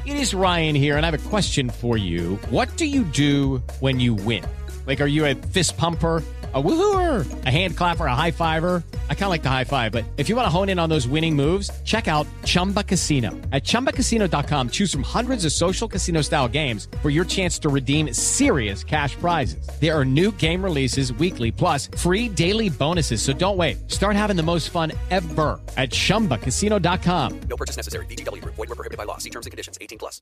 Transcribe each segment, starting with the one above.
It is Ryan here, and I have a question for you. What do you do when you win? Like, are you a fist pumper, a woohooer, a hand clapper, a high fiver? I kind of like the high five, but if you want to hone in on those winning moves, check out Chumba Casino. At ChumbaCasino.com, choose from hundreds of social casino-style games for your chance to redeem serious cash prizes. There are new game releases weekly, plus free daily bonuses. So don't wait. Start having the most fun ever at ChumbaCasino.com. No purchase necessary. VGW Group. Void where prohibited by law. See terms and conditions. 18 plus.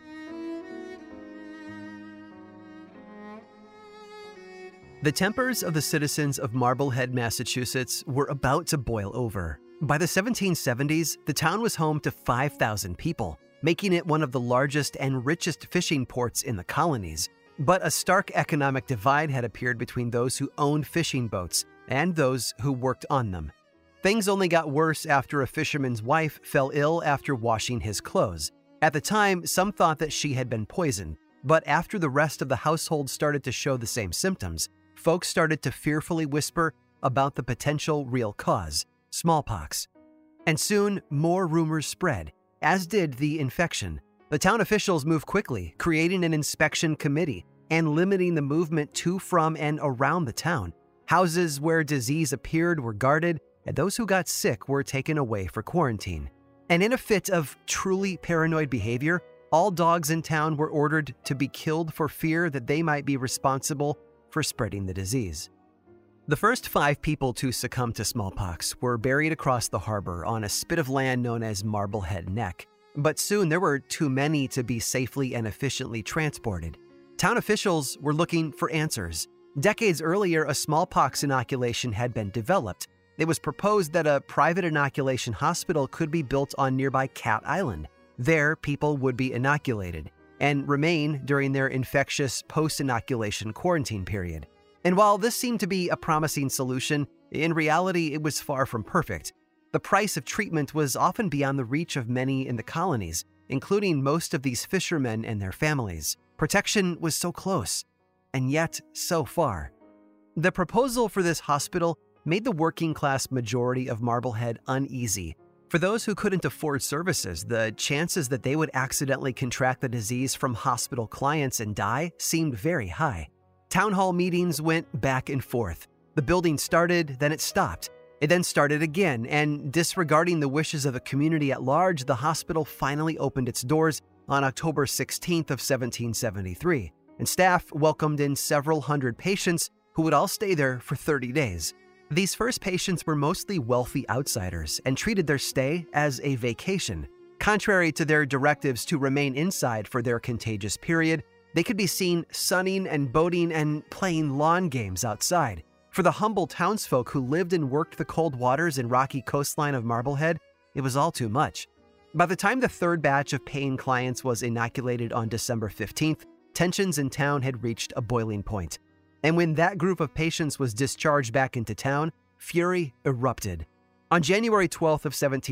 The tempers of the citizens of Marblehead, Massachusetts were about to boil over. By the 1770s, the town was home to 5,000 people, making it one of the largest and richest fishing ports in the colonies. But a stark economic divide had appeared between those who owned fishing boats and those who worked on them. Things only got worse after a fisherman's wife fell ill after washing his clothes. At the time, some thought that she had been poisoned, but after the rest of the household started to show the same symptoms, folks started to fearfully whisper about the potential real cause, smallpox. And soon, more rumors spread, as did the infection. The town officials moved quickly, creating an inspection committee and limiting the movement to, from, and around the town. Houses where disease appeared were guarded, and those who got sick were taken away for quarantine. And in a fit of truly paranoid behavior, all dogs in town were ordered to be killed for fear that they might be responsible for spreading the disease. The first 5 people to succumb to smallpox were buried across the harbor on a spit of land known as Marblehead Neck. But soon there were too many to be safely and efficiently transported. Town officials were looking for answers. Decades earlier, a smallpox inoculation had been developed. It was proposed that a private inoculation hospital could be built on nearby Cat Island. There, people would be inoculated and remain during their infectious post-inoculation quarantine period. And while this seemed to be a promising solution, in reality it was far from perfect. The price of treatment was often beyond the reach of many in the colonies, including most of these fishermen and their families. Protection was so close, and yet so far. The proposal for this hospital made the working-class majority of Marblehead uneasy. For those who couldn't afford services, the chances that they would accidentally contract the disease from hospital clients and die seemed very high. Town hall meetings went back and forth. The building started, then it stopped. It then started again, and disregarding the wishes of the community at large, the hospital finally opened its doors on October 16th of 1773, and staff welcomed in several hundred patients who would all stay there for 30 days. These first patients were mostly wealthy outsiders and treated their stay as a vacation. Contrary to their directives to remain inside for their contagious period, they could be seen sunning and boating and playing lawn games outside. For the humble townsfolk who lived and worked the cold waters and rocky coastline of Marblehead, it was all too much. By the time the third batch of paying clients was inoculated on December 15th, tensions in town had reached a boiling point. And when that group of patients was discharged back into town, fury erupted. On January 12th of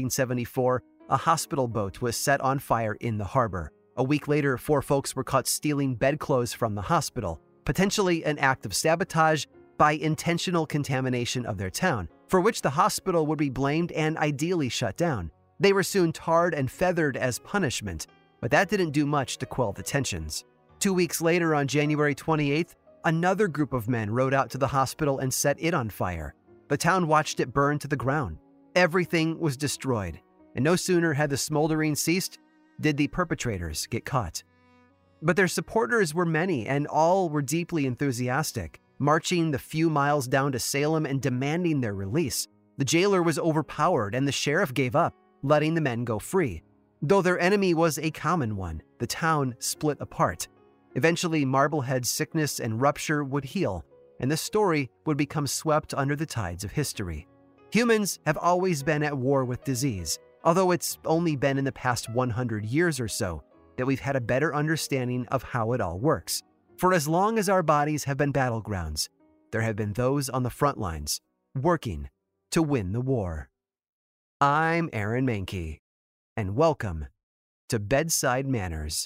1774, a hospital boat was set on fire in the harbor. A week later, 4 folks were caught stealing bedclothes from the hospital, potentially an act of sabotage by intentional contamination of their town, for which the hospital would be blamed and ideally shut down. They were soon tarred and feathered as punishment, but that didn't do much to quell the tensions. 2 weeks later, on January 28th, another group of men rode out to the hospital and set it on fire. The town watched it burn to the ground. Everything was destroyed, and no sooner had the smoldering ceased did the perpetrators get caught. But their supporters were many, and all were deeply enthusiastic, marching the few miles down to Salem and demanding their release. The jailer was overpowered, and the sheriff gave up, letting the men go free. Though their enemy was a common one, the town split apart. Eventually, Marblehead's sickness and rupture would heal, and the story would become swept under the tides of history. Humans have always been at war with disease, although it's only been in the past 100 years or so that we've had a better understanding of how it all works. For as long as our bodies have been battlegrounds, there have been those on the front lines working to win the war. I'm Aaron Mahnke, and welcome to Bedside Manners.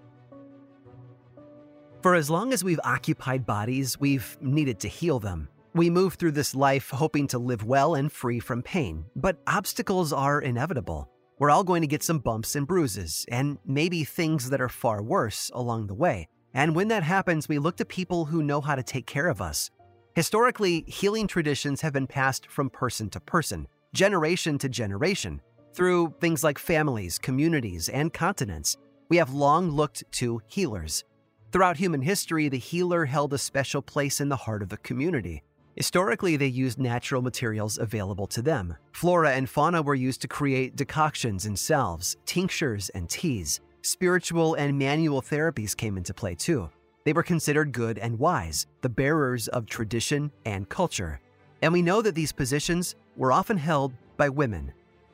For as long as we've occupied bodies, we've needed to heal them. We move through this life hoping to live well and free from pain, but obstacles are inevitable. We're all going to get some bumps and bruises, and maybe things that are far worse along the way. And when that happens, we look to people who know how to take care of us. Historically, healing traditions have been passed from person to person, generation to generation, through things like families, communities, and continents. We have long looked to healers. Throughout human history, the healer held a special place in the heart of the community. Historically, they used natural materials available to them. Flora and fauna were used to create decoctions and salves, tinctures and teas. Spiritual and manual therapies came into play too. They were considered good and wise, the bearers of tradition and culture. And we know that these positions were often held by women.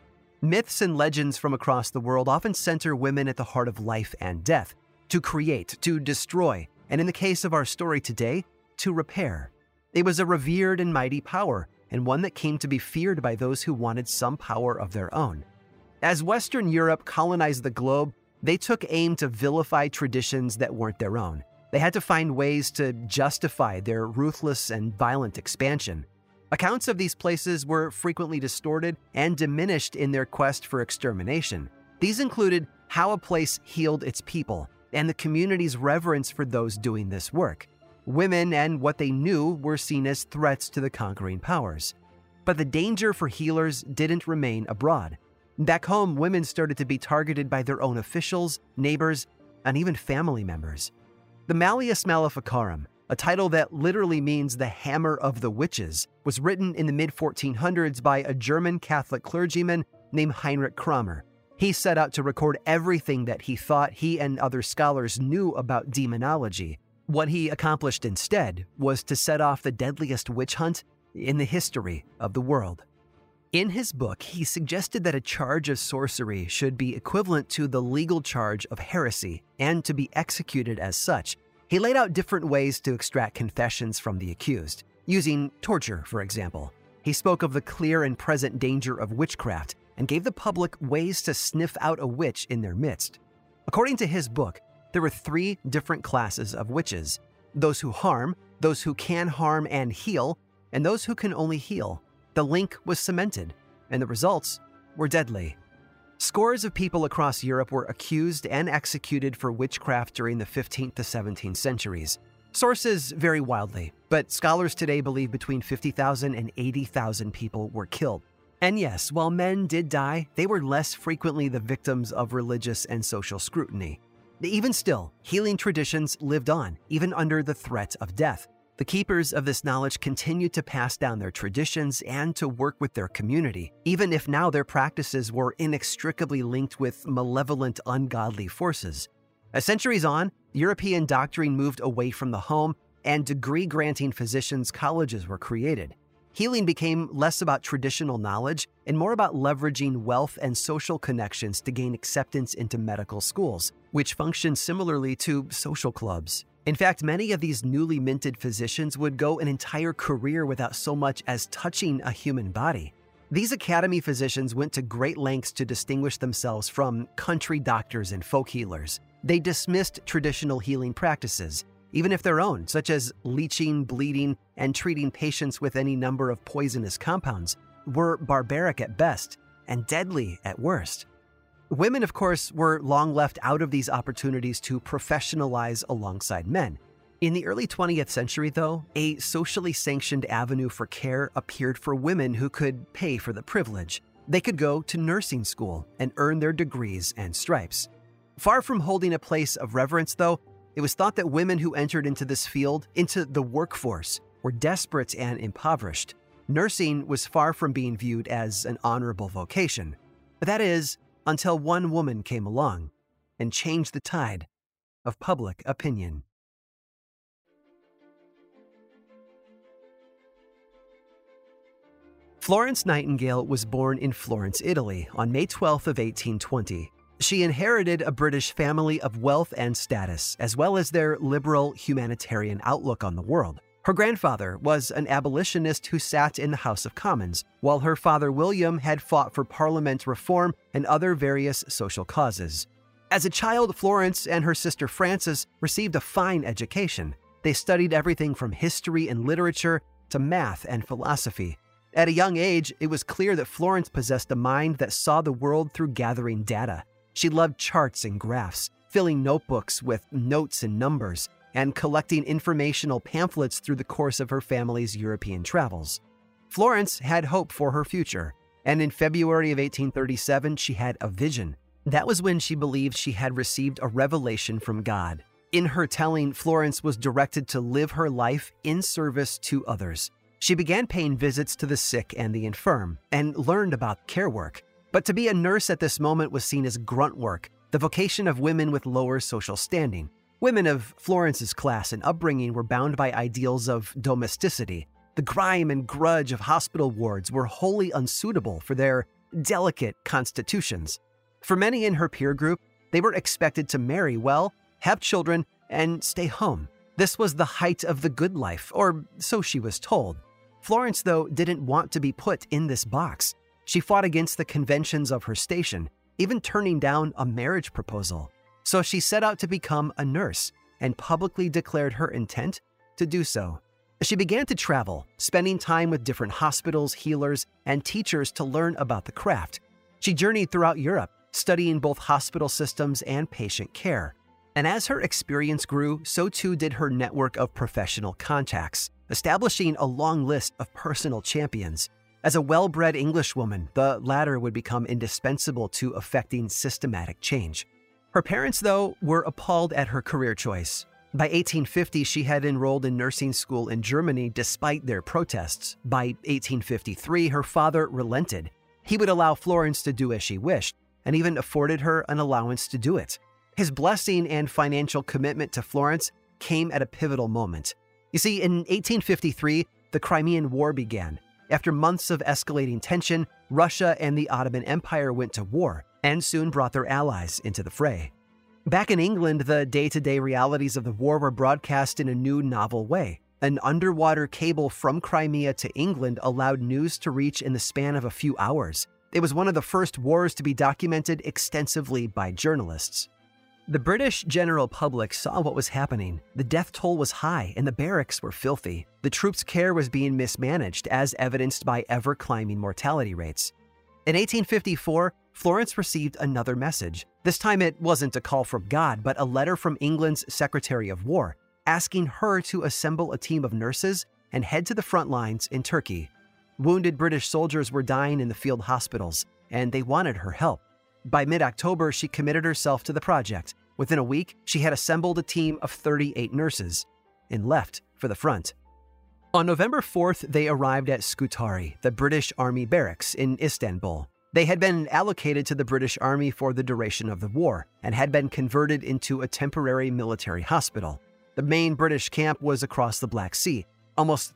Myths and legends from across the world often center women at the heart of life and death, to create, to destroy, and in the case of our story today, to repair. It was a revered and mighty power, and one that came to be feared by those who wanted some power of their own. As Western Europe colonized the globe, they took aim to vilify traditions that weren't their own. They had to find ways to justify their ruthless and violent expansion. Accounts of these places were frequently distorted and diminished in their quest for extermination. These included how a place healed its people and the community's reverence for those doing this work. Women and what they knew were seen as threats to the conquering powers. But the danger for healers didn't remain abroad. Back home, women started to be targeted by their own officials, neighbors, and even family members. The Malleus Maleficarum, a title that literally means the hammer of the witches, was written in the mid-1400s by a German Catholic clergyman named Heinrich Kramer. He set out to record everything that he thought he and other scholars knew about demonology. What he accomplished instead was to set off the deadliest witch hunt in the history of the world. In his book, he suggested that a charge of sorcery should be equivalent to the legal charge of heresy and to be executed as such. He laid out different ways to extract confessions from the accused, using torture, for example. He spoke of the clear and present danger of witchcraft and gave the public ways to sniff out a witch in their midst. According to his book, there were 3 different classes of witches: those who harm, those who can harm and heal, and those who can only heal. The link was cemented, and the results were deadly. Scores of people across Europe were accused and executed for witchcraft during the 15th to 17th centuries. Sources vary wildly, but scholars today believe between 50,000 and 80,000 people were killed. And yes, while men did die, they were less frequently the victims of religious and social scrutiny. Even still, healing traditions lived on, even under the threat of death. The keepers of this knowledge continued to pass down their traditions and to work with their community, even if now their practices were inextricably linked with malevolent, ungodly forces. As centuries on, European doctrine moved away from the home, and degree-granting physicians' colleges were created. Healing became less about traditional knowledge and more about leveraging wealth and social connections to gain acceptance into medical schools, which functioned similarly to social clubs. In fact, many of these newly minted physicians would go an entire career without so much as touching a human body. These academy physicians went to great lengths to distinguish themselves from country doctors and folk healers. They dismissed traditional healing practices, even if their own, such as leeching, bleeding, and treating patients with any number of poisonous compounds, were barbaric at best and deadly at worst. Women, of course, were long left out of these opportunities to professionalize alongside men. In the early 20th century, though, a socially sanctioned avenue for care appeared for women who could pay for the privilege. They could go to nursing school and earn their degrees and stripes. Far from holding a place of reverence, though, it was thought that women who entered into this field, into the workforce, were desperate and impoverished. Nursing was far from being viewed as an honorable vocation. That is, until one woman came along and changed the tide of public opinion. Florence Nightingale was born in Florence, Italy, on May 12th of 1820. She inherited a British family of wealth and status, as well as their liberal humanitarian outlook on the world. Her grandfather was an abolitionist who sat in the House of Commons, while her father William had fought for Parliament reform and other various social causes. As a child, Florence and her sister Frances received a fine education. They studied everything from history and literature to math and philosophy. At a young age, it was clear that Florence possessed a mind that saw the world through gathering data. She loved charts and graphs, filling notebooks with notes and numbers, and collecting informational pamphlets through the course of her family's European travels. Florence had hope for her future, and in February of 1837, she had a vision. That was when she believed she had received a revelation from God. In her telling, Florence was directed to live her life in service to others. She began paying visits to the sick and the infirm, and learned about care work. But to be a nurse at this moment was seen as grunt work, the vocation of women with lower social standing. Women of Florence's class and upbringing were bound by ideals of domesticity. The grime and grudge of hospital wards were wholly unsuitable for their delicate constitutions. For many in her peer group, they were expected to marry well, have children, and stay home. This was the height of the good life, or so she was told. Florence, though, didn't want to be put in this box. She fought against the conventions of her station, even turning down a marriage proposal. So she set out to become a nurse and publicly declared her intent to do so. She began to travel, spending time with different hospitals, healers, and teachers to learn about the craft. She journeyed throughout Europe, studying both hospital systems and patient care. And as her experience grew, so too did her network of professional contacts, establishing a long list of personal champions. As a well-bred Englishwoman, the latter would become indispensable to effecting systematic change. Her parents, though, were appalled at her career choice. By 1850, she had enrolled in nursing school in Germany despite their protests. By 1853, her father relented. He would allow Florence to do as she wished, and even afforded her an allowance to do it. His blessing and financial commitment to Florence came at a pivotal moment. You see, in 1853, the Crimean War began. After months of escalating tension, Russia and the Ottoman Empire went to war and soon brought their allies into the fray. Back in England, the day-to-day realities of the war were broadcast in a new, novel way. An underwater cable from Crimea to England allowed news to reach in the span of a few hours. It was one of the first wars to be documented extensively by journalists. The British general public saw what was happening. The death toll was high and the barracks were filthy. The troops' care was being mismanaged, as evidenced by ever-climbing mortality rates. In 1854, Florence received another message. This time it wasn't a call from God, but a letter from England's Secretary of War, asking her to assemble a team of nurses and head to the front lines in Turkey. Wounded British soldiers were dying in the field hospitals, and they wanted her help. By mid-October, she committed herself to the project. Within a week, she had assembled a team of 38 nurses and left for the front. On November 4th, they arrived at Scutari, the British Army barracks in Istanbul. They had been allocated to the British Army for the duration of the war and had been converted into a temporary military hospital. The main British camp was across the Black Sea, almost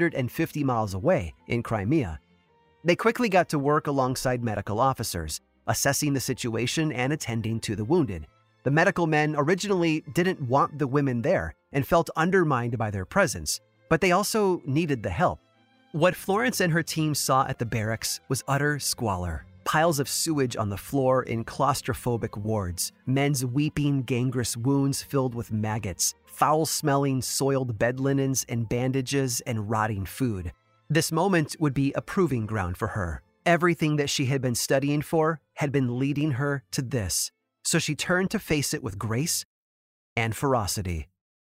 350 miles away in Crimea. They quickly got to work alongside medical officers, assessing the situation and attending to the wounded. The medical men originally didn't want the women there and felt undermined by their presence, but they also needed the help. What Florence and her team saw at the barracks was utter squalor. Piles of sewage on the floor in claustrophobic wards, men's weeping, gangrenous wounds filled with maggots, foul-smelling, soiled bed linens and bandages, and rotting food. This moment would be a proving ground for her. Everything that she had been studying for had been leading her to this, so she turned to face it with grace and ferocity.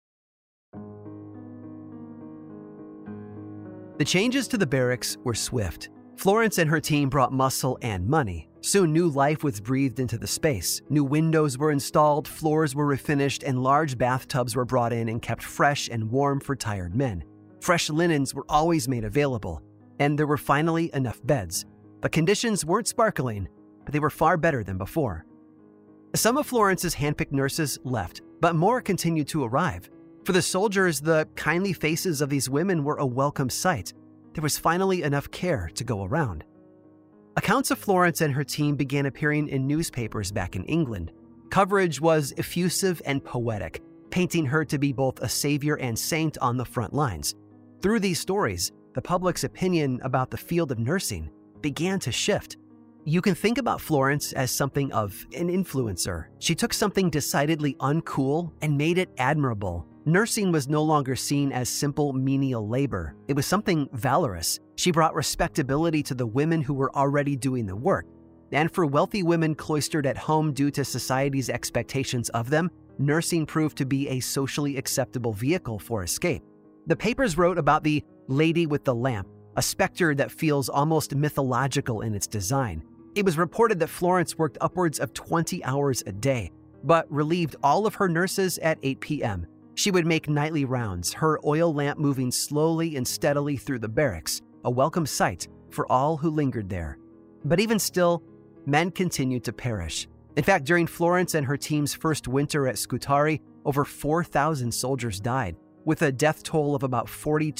The changes to the barracks were swift. Florence and her team brought muscle and money. Soon new life was breathed into the space. New windows were installed, floors were refinished, and large bathtubs were brought in and kept fresh and warm for tired men. Fresh linens were always made available, and there were finally enough beds. The conditions weren't sparkling, but they were far better than before. Some of Florence's handpicked nurses left, but more continued to arrive. For the soldiers, the kindly faces of these women were a welcome sight. There was finally enough care to go around. Accounts of Florence and her team began appearing in newspapers back in England. Coverage was effusive and poetic, painting her to be both a savior and saint on the front lines. Through these stories, the public's opinion about the field of nursing began to shift. You can think about Florence as something of an influencer. She took something decidedly uncool and made it admirable. Nursing was no longer seen as simple menial labor. It was something valorous. She brought respectability to the women who were already doing the work. And for wealthy women cloistered at home due to society's expectations of them, nursing proved to be a socially acceptable vehicle for escape. The papers wrote about the lady with the lamp, a specter that feels almost mythological in its design. It was reported that Florence worked upwards of 20 hours a day, but relieved all of her nurses at 8 p.m. She would make nightly rounds, her oil lamp moving slowly and steadily through the barracks, a welcome sight for all who lingered there. But even still, men continued to perish. In fact, during Florence and her team's first winter at Scutari, over 4,000 soldiers died, with a death toll of about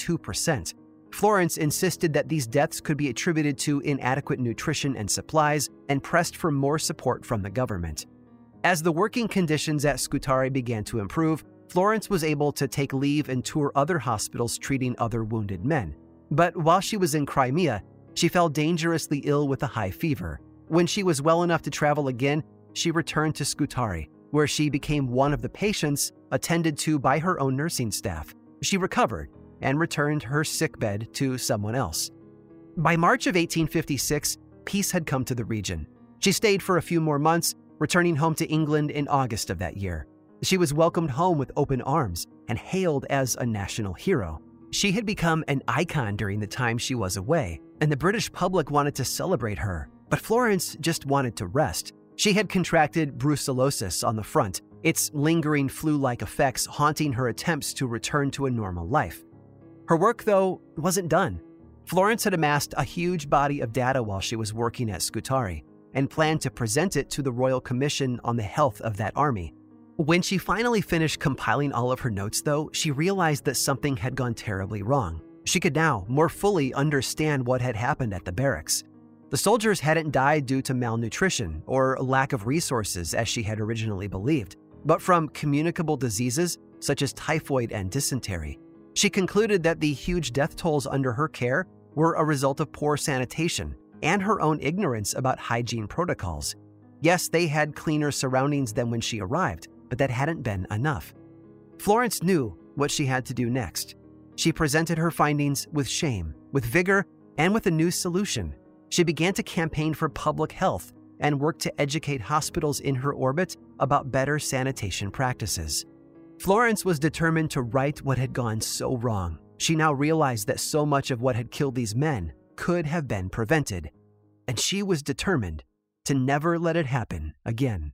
42%. Florence insisted that these deaths could be attributed to inadequate nutrition and supplies and pressed for more support from the government. As the working conditions at Scutari began to improve, Florence was able to take leave and tour other hospitals treating other wounded men. But while she was in Crimea, she fell dangerously ill with a high fever. When she was well enough to travel again, she returned to Scutari, where she became one of the patients attended to by her own nursing staff. She recovered and returned her sickbed to someone else. By March of 1856, peace had come to the region. She stayed for a few more months, returning home to England in August of that year. She was welcomed home with open arms and hailed as a national hero. She had become an icon during the time she was away, and the British public wanted to celebrate her. But Florence just wanted to rest. She had contracted brucellosis on the front, its lingering flu-like effects haunting her attempts to return to a normal life. Her work, though, wasn't done. Florence had amassed a huge body of data while she was working at Scutari and planned to present it to the Royal Commission on the health of that army. When she finally finished compiling all of her notes, though, she realized that something had gone terribly wrong. She could now more fully understand what had happened at the barracks. The soldiers hadn't died due to malnutrition or lack of resources as she had originally believed, but from communicable diseases such as typhoid and dysentery. She concluded that the huge death tolls under her care were a result of poor sanitation and her own ignorance about hygiene protocols. Yes, they had cleaner surroundings than when she arrived, but that hadn't been enough. Florence knew what she had to do next. She presented her findings with shame, with vigor, and with a new solution. She began to campaign for public health and worked to educate hospitals in her orbit about better sanitation practices. Florence was determined to right what had gone so wrong. She now realized that so much of what had killed these men could have been prevented, and she was determined to never let it happen again.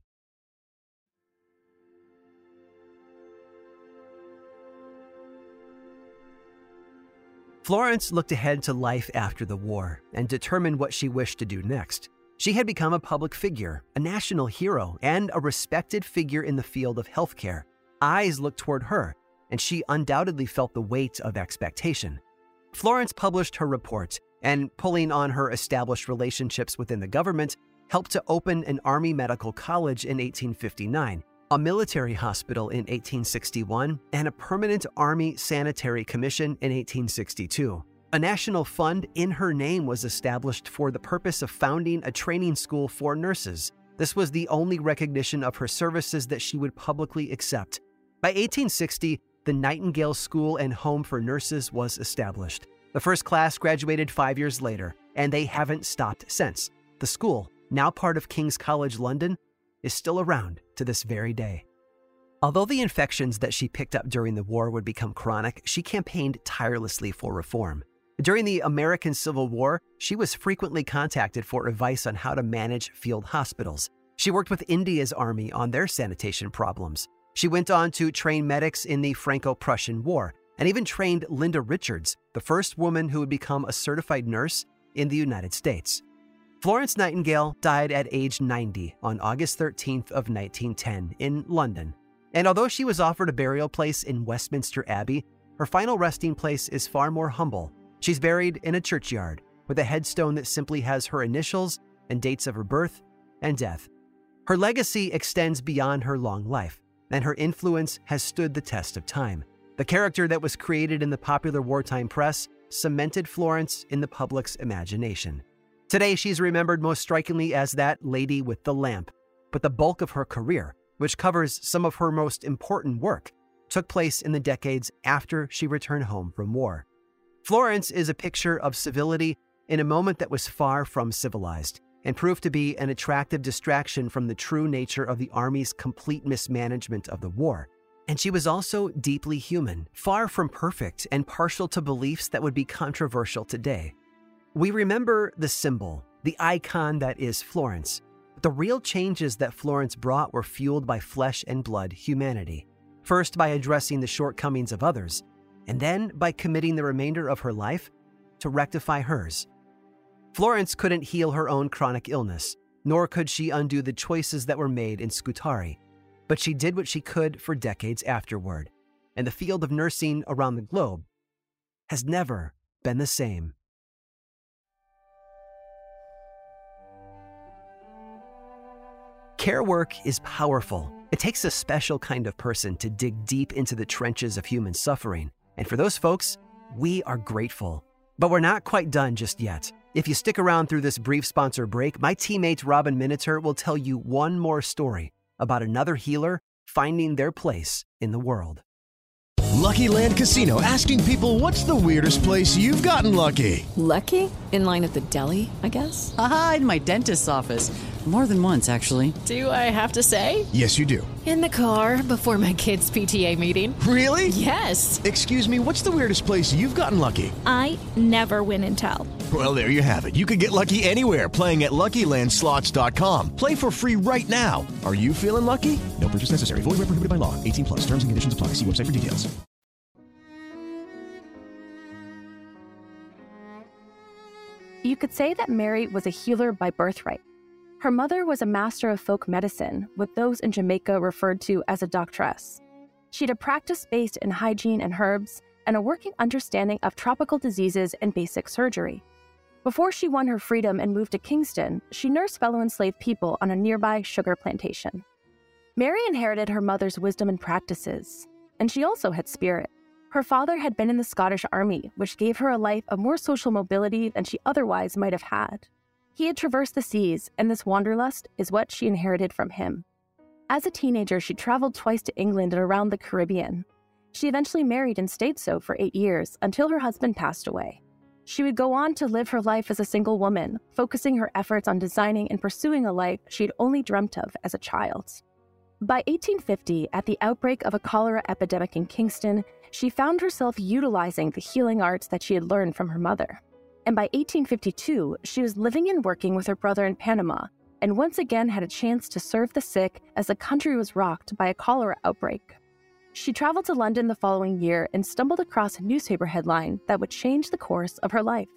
Florence looked ahead to life after the war and determined what she wished to do next. She had become a public figure, a national hero, and a respected figure in the field of healthcare. Eyes looked toward her, and she undoubtedly felt the weight of expectation. Florence published her report, and pulling on her established relationships within the government, helped to open an Army Medical College in 1859, a military hospital in 1861, and a permanent Army Sanitary Commission in 1862. A national fund in her name was established for the purpose of founding a training school for nurses. This was the only recognition of her services that she would publicly accept. By 1860, the Nightingale School and Home for Nurses was established. The first class graduated 5 years later, and they haven't stopped since. The school, now part of King's College London, is still around to this very day. Although the infections that she picked up during the war would become chronic, she campaigned tirelessly for reform. During the American Civil War, she was frequently contacted for advice on how to manage field hospitals. She worked with India's army on their sanitation problems. She went on to train medics in the Franco-Prussian War and even trained Linda Richards, the first woman who would become a certified nurse in the United States. Florence Nightingale died at age 90 on August 13th of 1910 in London. And although she was offered a burial place in Westminster Abbey, her final resting place is far more humble. She's buried in a churchyard with a headstone that simply has her initials and dates of her birth and death. Her legacy extends beyond her long life, and her influence has stood the test of time. The character that was created in the popular wartime press cemented Florence in the public's imagination. Today, she's remembered most strikingly as that lady with the lamp, but the bulk of her career, which covers some of her most important work, took place in the decades after she returned home from war. Florence is a picture of civility in a moment that was far from civilized and proved to be an attractive distraction from the true nature of the Army's complete mismanagement of the war. And she was also deeply human, far from perfect and partial to beliefs that would be controversial today. We remember the symbol, the icon that is Florence. But the real changes that Florence brought were fueled by flesh and blood humanity. First by addressing the shortcomings of others, and then by committing the remainder of her life to rectify hers. Florence couldn't heal her own chronic illness, nor could she undo the choices that were made in Scutari. But she did what she could for decades afterward, and the field of nursing around the globe has never been the same. Care work is powerful. It takes a special kind of person to dig deep into the trenches of human suffering. And for those folks, we are grateful. But we're not quite done just yet. If you stick around through this brief sponsor break, my teammate Robin Miniter will tell you one more story about another healer finding their place in the world. Lucky Land Casino, asking people, what's the weirdest place you've gotten lucky? Lucky? In line at the deli, I guess? Aha, in my dentist's office. More than once, actually. Do I have to say? Yes, you do. In the car before my kids' PTA meeting. Really? Yes. Excuse me, what's the weirdest place you've gotten lucky? I never win and tell. Well, there you have it. You can get lucky anywhere, playing at LuckyLandSlots.com. Play for free right now. Are you feeling lucky? No purchase necessary. Void where prohibited by law. 18+. Terms and conditions apply. See website for details. You could say that Mary was a healer by birthright. Her mother was a master of folk medicine, with those in Jamaica referred to as a doctress. She had a practice based in hygiene and herbs, and a working understanding of tropical diseases and basic surgery. Before she won her freedom and moved to Kingston, she nursed fellow enslaved people on a nearby sugar plantation. Mary inherited her mother's wisdom and practices, and she also had spirit. Her father had been in the Scottish Army, which gave her a life of more social mobility than she otherwise might have had. He had traversed the seas, and this wanderlust is what she inherited from him. As a teenager, she traveled twice to England and around the Caribbean. She eventually married and stayed so for 8 years until her husband passed away. She would go on to live her life as a single woman, focusing her efforts on designing and pursuing a life she had only dreamt of as a child. By 1850, at the outbreak of a cholera epidemic in Kingston, she found herself utilizing the healing arts that she had learned from her mother. And by 1852, she was living and working with her brother in Panama, and once again had a chance to serve the sick as the country was rocked by a cholera outbreak. She traveled to London the following year and stumbled across a newspaper headline that would change the course of her life.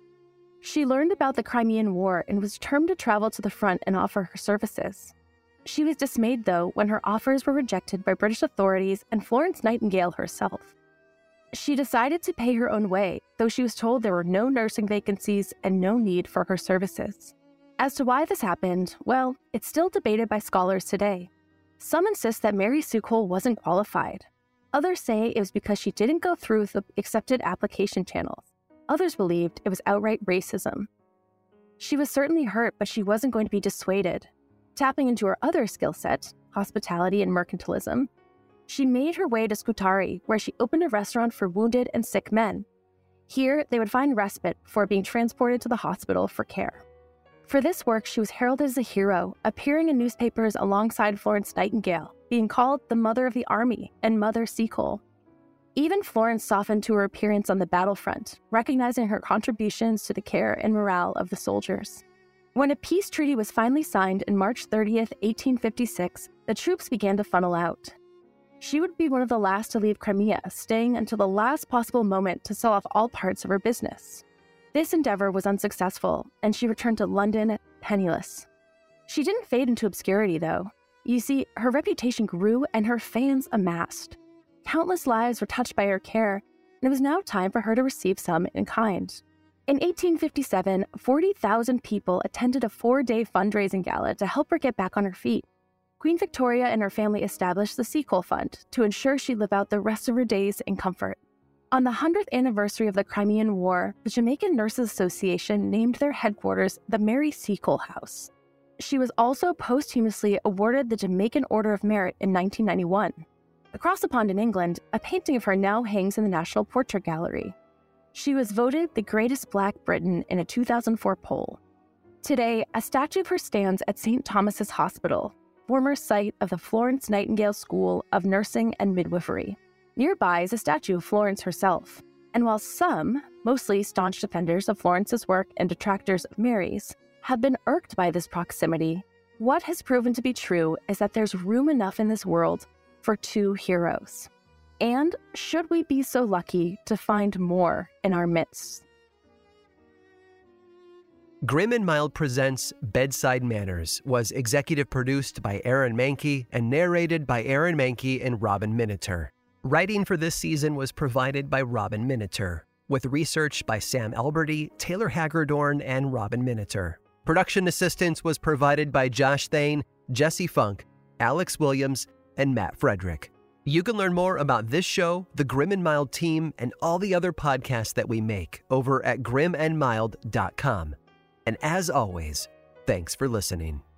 She learned about the Crimean War and was determined to travel to the front and offer her services. She was dismayed, though, when her offers were rejected by British authorities and Florence Nightingale herself. She decided to pay her own way, though she was told there were no nursing vacancies and no need for her services. As to why this happened, well, it's still debated by scholars today. Some insist that Mary Sukol wasn't qualified. Others say it was because she didn't go through the accepted application channels. Others believed it was outright racism. She was certainly hurt, but she wasn't going to be dissuaded. Tapping into her other skill set, hospitality and mercantilism, she made her way to Scutari, where she opened a restaurant for wounded and sick men. Here, they would find respite before being transported to the hospital for care. For this work, she was heralded as a hero, appearing in newspapers alongside Florence Nightingale, being called the Mother of the Army and Mother Sukol. Even Florence softened to her appearance on the battlefront, recognizing her contributions to the care and morale of the soldiers. When a peace treaty was finally signed on March 30th, 1856, the troops began to funnel out. She would be one of the last to leave Crimea, staying until the last possible moment to sell off all parts of her business. This endeavor was unsuccessful, and she returned to London penniless. She didn't fade into obscurity, though. You see, her reputation grew and her fans amassed. Countless lives were touched by her care, and it was now time for her to receive some in kind. In 1857, 40,000 people attended a 4-day fundraising gala to help her get back on her feet. Queen Victoria and her family established the Sukol Fund to ensure she'd live out the rest of her days in comfort. On the 100th anniversary of the Crimean War, the Jamaican Nurses Association named their headquarters the Mary Sukol House. She was also posthumously awarded the Jamaican Order of Merit in 1991. Across the pond in England, a painting of her now hangs in the National Portrait Gallery. She was voted the greatest Black Briton in a 2004 poll. Today, a statue of her stands at St. Thomas's Hospital, former site of the Florence Nightingale School of Nursing and Midwifery. Nearby is a statue of Florence herself. And while some, mostly staunch defenders of Florence's work and detractors of Mary's, have been irked by this proximity, what has proven to be true is that there's room enough in this world for two heroes. And should we be so lucky to find more in our midst? Grim and Mild Presents Bedside Manners was executive produced by Aaron Mahnke and narrated by Aaron Mahnke and Robin Miniter. Writing for this season was provided by Robin Miniter, with research by Sam Alberti, Taylor Hagerdorn, and Robin Miniter. Production assistance was provided by Josh Thane, Jesse Funk, Alex Williams, and Matt Frederick. You can learn more about this show, the Grim and Mild team, and all the other podcasts that we make over at grimandmild.com. And as always, thanks for listening.